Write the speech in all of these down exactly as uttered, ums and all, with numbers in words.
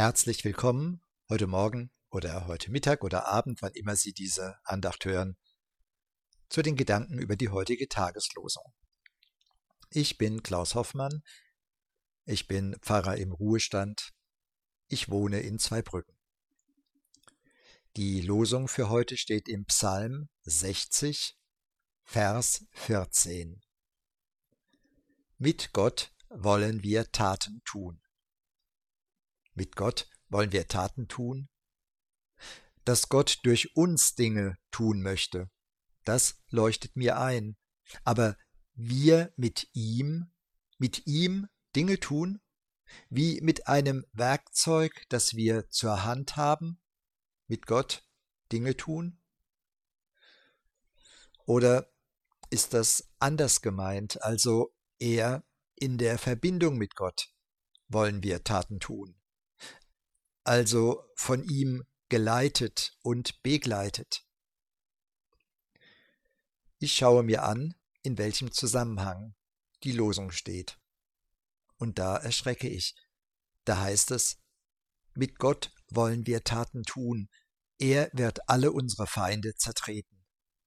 Herzlich willkommen heute Morgen oder heute Mittag oder Abend, wann immer Sie diese Andacht hören, zu den Gedanken über die heutige Tageslosung. Ich bin Klaus Hoffmann, ich bin Pfarrer im Ruhestand, ich wohne in Zweibrücken. Die Losung für heute steht im Psalm sechzig, Vers vierzehn. Mit Gott wollen wir Taten tun. Mit Gott wollen wir Taten tun? Dass Gott durch uns Dinge tun möchte, das leuchtet mir ein. Aber wir mit ihm, mit ihm Dinge tun, wie mit einem Werkzeug, das wir zur Hand haben, mit Gott Dinge tun? Oder ist das anders gemeint, also eher in der Verbindung mit Gott wollen wir Taten tun? Also von ihm geleitet und begleitet. Ich schaue mir an, in welchem Zusammenhang die Losung steht. Und da erschrecke ich. Da heißt es, mit Gott wollen wir Taten tun, er wird alle unsere Feinde zertreten.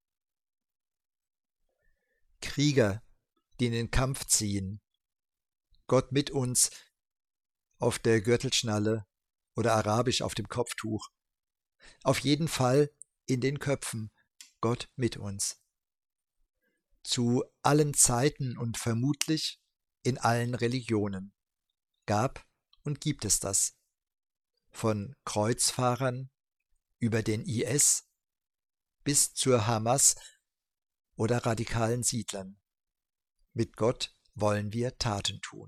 Krieger, die in den Kampf ziehen, Gott mit uns auf der Gürtelschnalle oder arabisch auf dem Kopftuch. Auf jeden Fall in den Köpfen, Gott mit uns. Zu allen Zeiten und vermutlich in allen Religionen gab und gibt es das. Von Kreuzfahrern über den I S bis zur Hamas oder radikalen Siedlern. Mit Gott wollen wir Taten tun.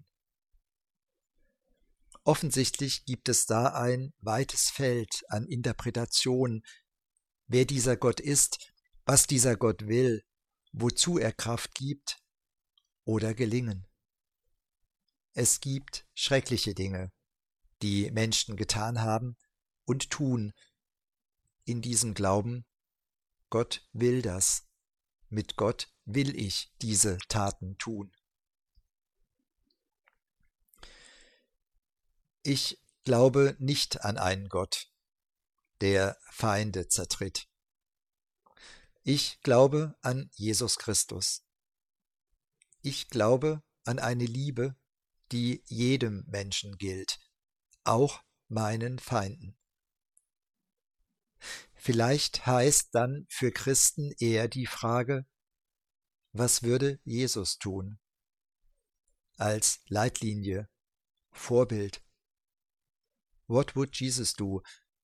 Offensichtlich gibt es da ein weites Feld an Interpretation, wer dieser Gott ist, was dieser Gott will, wozu er Kraft gibt oder Gelingen. Es gibt schreckliche Dinge, die Menschen getan haben und tun, in diesem Glauben, Gott will das, mit Gott will ich diese Taten tun. Ich glaube nicht an einen Gott, der Feinde zertritt. Ich glaube an Jesus Christus. Ich glaube an eine Liebe, die jedem Menschen gilt, auch meinen Feinden. Vielleicht heißt dann für Christen eher die Frage, was würde Jesus tun? Als Leitlinie, Vorbild. What would Jesus do?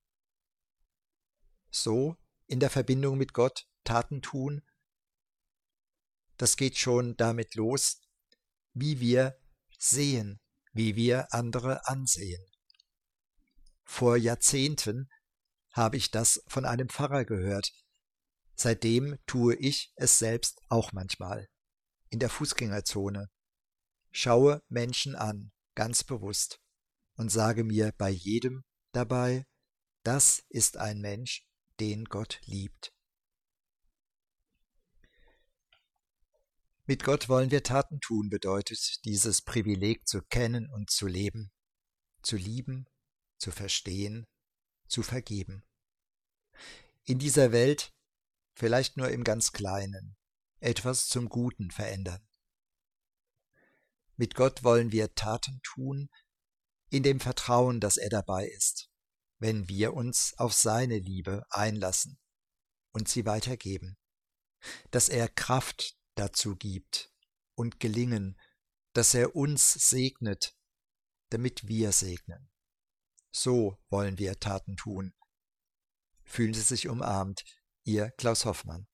So in der Verbindung mit Gott Taten tun, das geht schon damit los, wie wir sehen, wie wir andere ansehen. Vor Jahrzehnten habe ich das von einem Pfarrer gehört. Seitdem tue ich es selbst auch manchmal. In der Fußgängerzone. Schaue Menschen an, ganz bewusst, und sage mir bei jedem dabei, das ist ein Mensch, den Gott liebt. Mit Gott wollen wir Taten tun, bedeutet dieses Privileg zu kennen und zu leben, zu lieben, zu verstehen, zu vergeben. In dieser Welt, vielleicht nur im ganz Kleinen, etwas zum Guten verändern. Mit Gott wollen wir Taten tun, in dem Vertrauen, dass er dabei ist, wenn wir uns auf seine Liebe einlassen und sie weitergeben, dass er Kraft dazu gibt und Gelingen, dass er uns segnet, damit wir segnen. So wollen wir Taten tun. Fühlen Sie sich umarmt, Ihr Klaus Hoffmann.